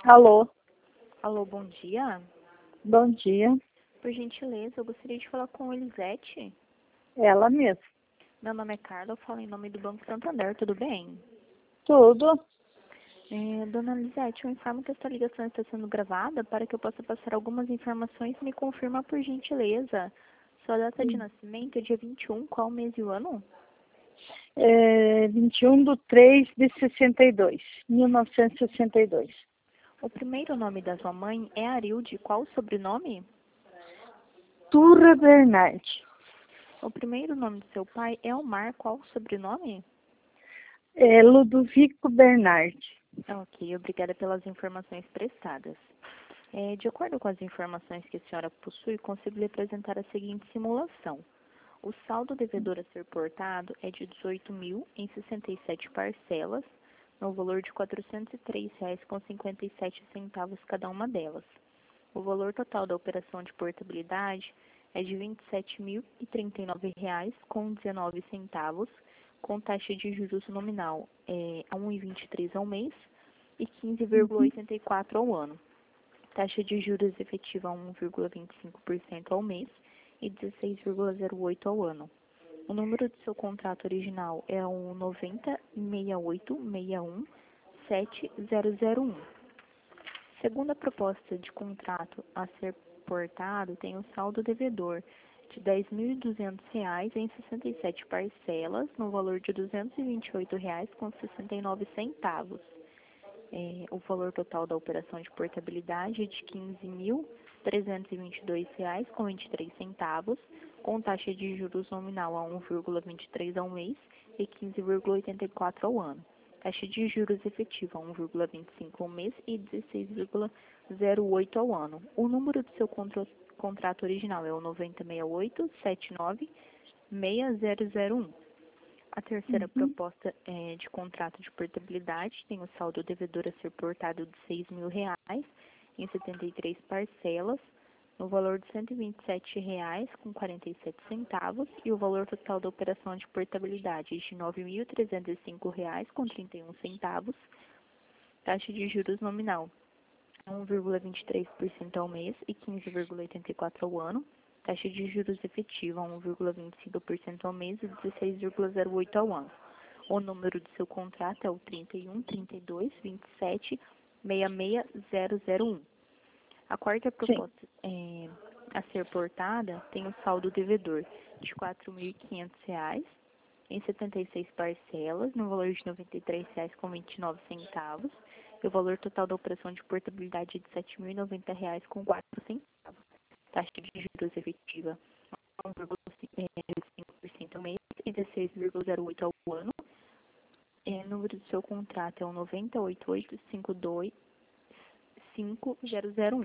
Alô, Alô, bom dia. bom dia. Por gentileza, eu gostaria de falar com Elisete. Ela mesma. Meu nome é Carla, eu falo em nome do Banco Santander, tudo bem? Tudo? Dona Elisete, eu informo que esta ligação está sendo gravada para que eu possa passar algumas informações e me confirma por gentileza. Sua data de nascimento é dia 21, qual mês e o ano? 21/3/62, 1962. O primeiro nome da sua mãe é Arilde, qual o sobrenome? Turra Bernardi. O primeiro nome do seu pai é Omar, qual o sobrenome? Ludovico Bernardi. Ok, obrigada pelas informações prestadas. De acordo com as informações que a senhora possui, consigo lhe apresentar a seguinte simulação. O saldo devedor a ser portado é de 18.000 em 67 parcelas, no valor de R$ 403,57 cada uma delas. O valor total da operação de portabilidade é de R$ 27.039,19, com taxa de juros nominal a 1,23 ao mês e 15,84 ao ano. Taxa de juros efetiva a 1,25% ao mês e 16,08 ao ano. O número de seu contrato original é o 90.6861.7001. Segundo a proposta de contrato a ser portado, tem o saldo devedor de R$ 10.200 em 67 parcelas, no valor de R$ 228,69. O valor total da operação de portabilidade é de R$ 15.322,23, com taxa de juros nominal a 1,23 ao mês e 15,84 ao ano. Taxa de juros efetiva a 1,25 ao mês e 16,08 ao ano. O número do seu contrato original é o 9068796001. A terceira proposta de contrato de portabilidade tem o saldo devedor a ser portado de R$ 6.000 em 73 parcelas, no valor de R$ 127,47 e o valor total da operação de portabilidade de R$ 9.305,31, taxa de juros nominal 1,23% ao mês e 15,84 ao ano, taxa de juros efetiva 1,25% ao mês e 16,08 ao ano. O número do seu contrato é o 31.32.27.66001. A quarta proposta a ser portada tem o saldo devedor de R$ 4.500 em 76 parcelas, no valor de R$ 93,29, e o valor total da operação de portabilidade é de R$ 7.090,04. Taxa de juros efetiva 1,5% ao mês e 16,08 ao ano. O número do seu contrato é o 90.8852.5001.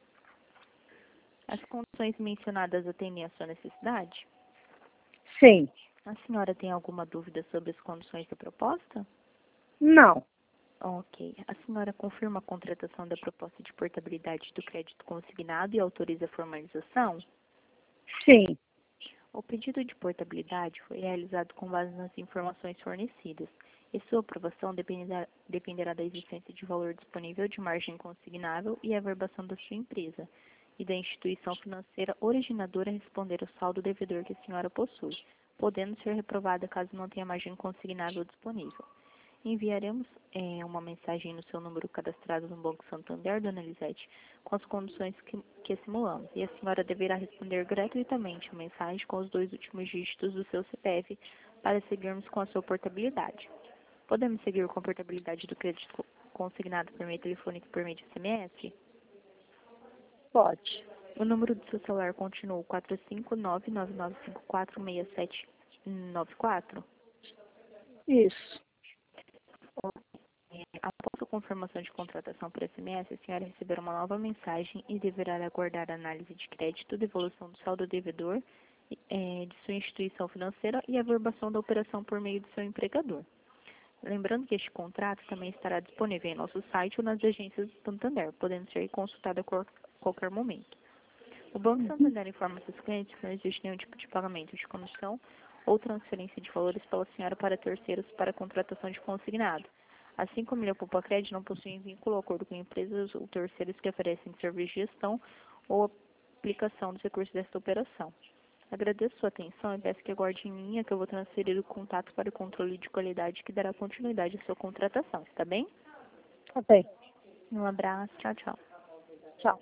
As condições mencionadas atendem à sua necessidade? Sim. A senhora tem alguma dúvida sobre as condições da proposta? Não. Ok. A senhora confirma a contratação da proposta de portabilidade do crédito consignado e autoriza a formalização? Sim. O pedido de portabilidade foi realizado com base nas informações fornecidas e sua aprovação dependerá da existência de valor disponível de margem consignável e averbação da sua empresa e da instituição financeira originadora responder ao saldo devedor que a senhora possui, podendo ser reprovada caso não tenha margem consignável disponível. Enviaremos uma mensagem no seu número cadastrado no Banco Santander, dona Elisete, com as condições que simulamos, e a senhora deverá responder gratuitamente a mensagem com os 2 últimos dígitos do seu CPF para seguirmos com a sua portabilidade. Podemos seguir com a portabilidade do crédito consignado por meio telefônico e por meio de SMS? Pode. O número do seu celular continua 45999546794? Isso. Após a confirmação de contratação por SMS, a senhora receberá uma nova mensagem e deverá aguardar a análise de crédito, devolução do saldo devedor de sua instituição financeira e a averbação da operação por meio do seu empregador. Lembrando que este contrato também estará disponível em nosso site ou nas agências do Santander, podendo ser consultado a qualquer momento. O Banco Santander informa seus clientes que não existe nenhum tipo de pagamento de comissão ou transferência de valores pela senhora para terceiros para contratação de consignado. Assim como ele é Poupa-Crédito, não possui vínculo ou acordo com empresas ou terceiros que oferecem serviço de gestão ou aplicação dos recursos desta operação. Agradeço sua atenção e peço que aguarde em linha que eu vou transferir o contato para o controle de qualidade que dará continuidade à sua contratação. Está bem? Tá bem. Um abraço. Tchau, tchau. Tchau.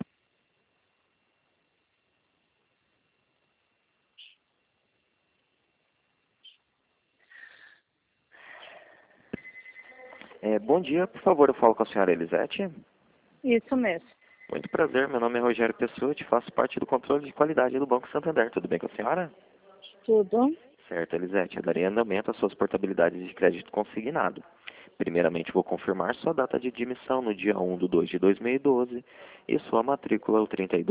Bom dia, por favor, eu falo com a senhora Elisete. Isso mesmo. Muito prazer, meu nome é Rogério Pessoa, faço parte do controle de qualidade do Banco Santander. Tudo bem com a senhora? Tudo. Certo, Elisete, eu darei andamento às suas portabilidades de crédito consignado. Primeiramente, vou confirmar sua data de admissão no dia 1/2/2012 e sua matrícula o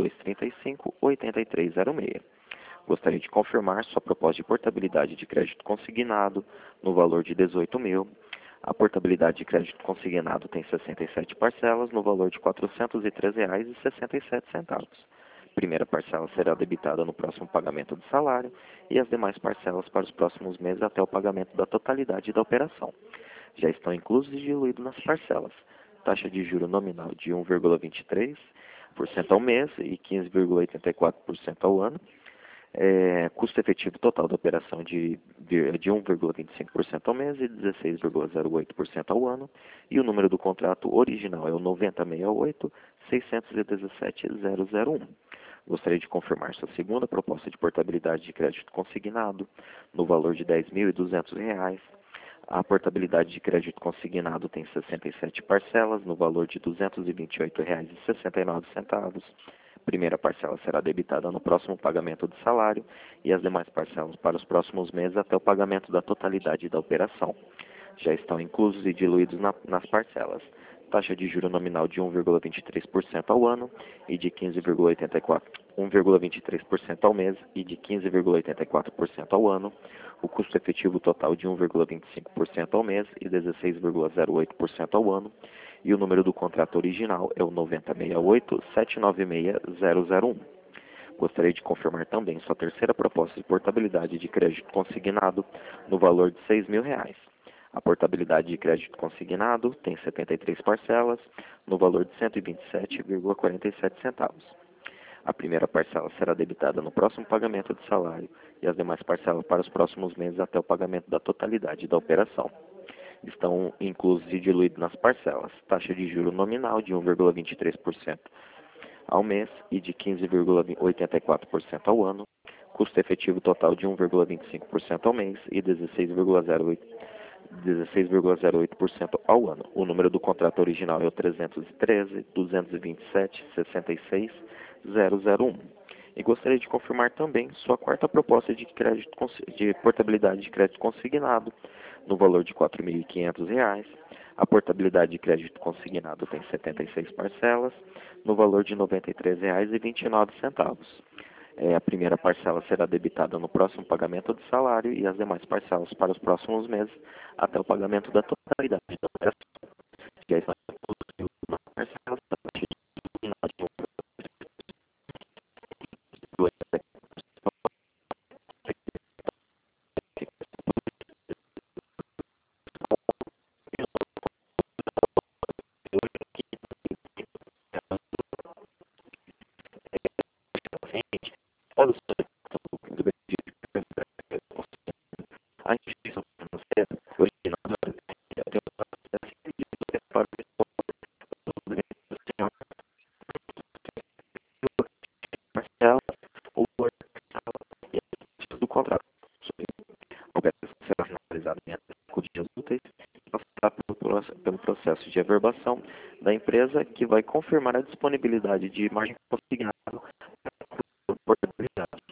3235-8306. Gostaria de confirmar sua proposta de portabilidade de crédito consignado no valor de 18 mil. A portabilidade de crédito consignado tem 67 parcelas no valor de R$ 403,67. Primeira parcela será debitada no próximo pagamento do salário e as demais parcelas para os próximos meses até o pagamento da totalidade da operação. Já estão inclusos e diluídos nas parcelas. Taxa de juro nominal de 1,23% ao mês e 15,84% ao ano. Custo efetivo total da operação de 1,25% ao mês e 16,08% ao ano. E o número do contrato original é o 9068-617-001. Gostaria de confirmar sua segunda proposta de portabilidade de crédito consignado no valor de R$ 10.200. A portabilidade de crédito consignado tem 67 parcelas no valor de R$ 228,69. Primeira parcela será debitada no próximo pagamento do salário e as demais parcelas para os próximos meses até o pagamento da totalidade da operação. Já estão inclusos e diluídos nas parcelas. Taxa de juro nominal de 1,23% ao ano e de 1,23% ao mês e de 15,84% ao ano. O custo efetivo total de 1,25% ao mês e 16,08% ao ano. E o número do contrato original é o 9068-796-001. Gostaria de confirmar também sua terceira proposta de portabilidade de crédito consignado no valor de R$ 6.000. A portabilidade de crédito consignado tem 73 parcelas no valor de R$ 127,47. A primeira parcela será debitada no próximo pagamento de salário e as demais parcelas para os próximos meses até o pagamento da totalidade da operação. Estão inclusos e diluídos nas parcelas. Taxa de juro nominal de 1,23% ao mês e de 15,84% ao ano. Custo efetivo total de 1,25% ao mês e 16,08% ao ano. O número do contrato original é o 313-227-66-001. E gostaria de confirmar também sua quarta proposta de portabilidade de crédito consignado no valor de R$ 4.500. A portabilidade de crédito consignado tem 76 parcelas no valor de R$ 93,29. A primeira parcela será debitada no próximo pagamento do salário e as demais parcelas para os próximos meses até o pagamento da totalidade da operação. Já estão incluídas nas parcelas a taxa de nominal de 1,2%. Olha o do benefício a instituição financeira originadora tem o processo para o senhor parcela ou parcela e a do contrato. A operação será finalizada em até 5 dias úteis e passará pelo processo de averbação da empresa que vai confirmar a disponibilidade de margem consignada por portabilidade.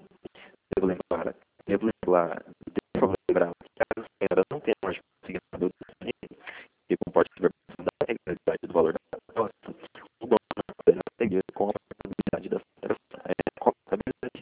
Devo lembrar que caso a senhora não tenha margem consignada disponível e comporte a averbação da regularidade do valor da proposta, o banco não poderá seguir com a portabilidade da contabilidade.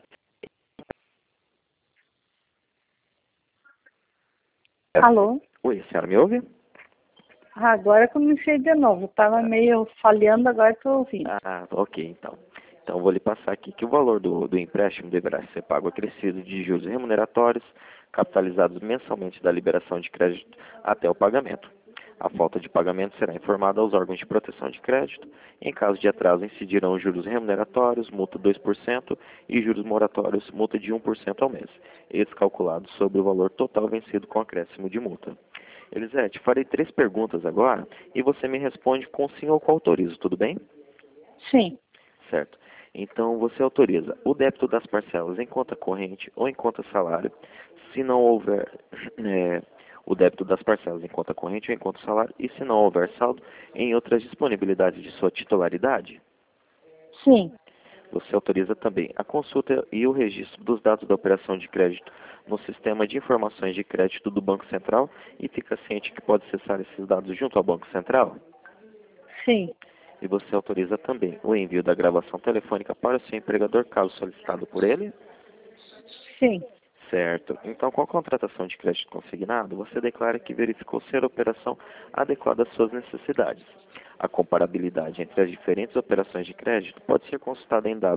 Alô? Oi, a senhora me ouve? Agora comecei de novo. Estava meio falhando, agora estou ouvindo. Ok, então. Então, vou lhe passar aqui que o valor do empréstimo deverá ser pago acrescido de juros remuneratórios, capitalizados mensalmente da liberação de crédito até o pagamento. A falta de pagamento será informada aos órgãos de proteção de crédito. Em caso de atraso, incidirão os juros remuneratórios, multa 2% e juros moratórios, multa de 1% ao mês, esses calculados sobre o valor total vencido com acréscimo de multa. Elisete, farei 3 perguntas agora e você me responde com sim ou com autorizo, tudo bem? Sim. Certo. Então, você autoriza o débito das parcelas em conta corrente ou em conta salário, se não houver o débito das parcelas em conta corrente ou em conta salário, e se não houver saldo em outras disponibilidades de sua titularidade? Sim. Você autoriza também a consulta e o registro dos dados da operação de crédito no sistema de informações de crédito do Banco Central e fica ciente que pode acessar esses dados junto ao Banco Central? Sim. E você autoriza também o envio da gravação telefônica para o seu empregador, caso solicitado por ele? Sim. Certo. Então, com a contratação de crédito consignado, você declara que verificou ser a operação adequada às suas necessidades. A comparabilidade entre as diferentes operações de crédito pode ser consultada em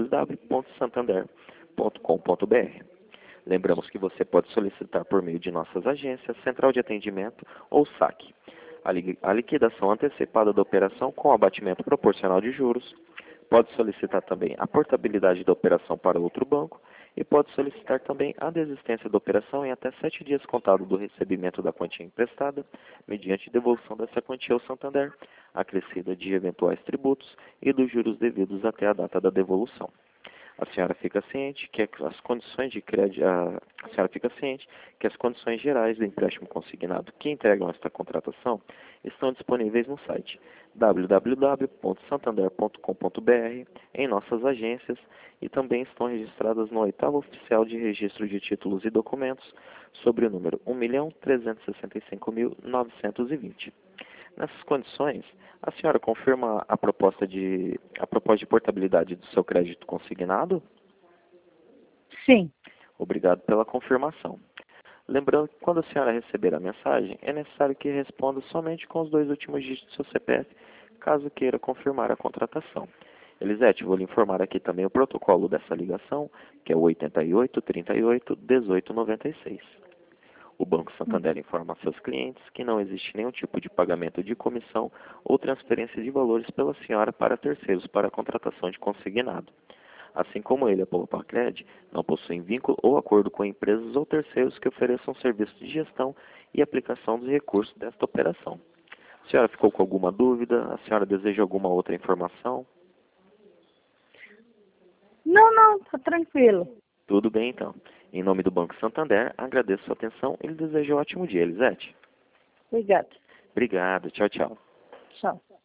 www.santander.com.br. Lembramos que você pode solicitar por meio de nossas agências, central de atendimento ou saque a liquidação antecipada da operação com abatimento proporcional de juros. Pode solicitar também a portabilidade da operação para outro banco e pode solicitar também a desistência da operação em até 7 dias contado do recebimento da quantia emprestada, mediante devolução dessa quantia ao Santander, acrescida de eventuais tributos e dos juros devidos até a data da devolução. A senhora fica ciente que as condições de crédito, a senhora fica ciente que as condições gerais do empréstimo consignado que entregam esta contratação estão disponíveis no site www.santander.com.br, em nossas agências e também estão registradas no 8º Oficial de Registro de Títulos e Documentos sobre o número 1.365.920. Nessas condições, a senhora confirma a proposta de portabilidade do seu crédito consignado? Sim. Obrigado pela confirmação. Lembrando que quando a senhora receber a mensagem, é necessário que responda somente com os 2 últimos dígitos do seu CPF, caso queira confirmar a contratação. Elisete, vou lhe informar aqui também o protocolo dessa ligação, que é o 88381896. O Banco Santander informa a seus clientes que não existe nenhum tipo de pagamento de comissão ou transferência de valores pela senhora para terceiros para a contratação de consignado. Assim como ele, a Poupa-Cred, não possuem vínculo ou acordo com empresas ou terceiros que ofereçam serviços de gestão e aplicação dos recursos desta operação. A senhora ficou com alguma dúvida? A senhora deseja alguma outra informação? Não, tá tranquilo. Tudo bem, então. Em nome do Banco Santander, agradeço sua atenção e lhe desejo um ótimo dia, Elisete. Obrigada. Obrigado. Tchau, tchau. Tchau.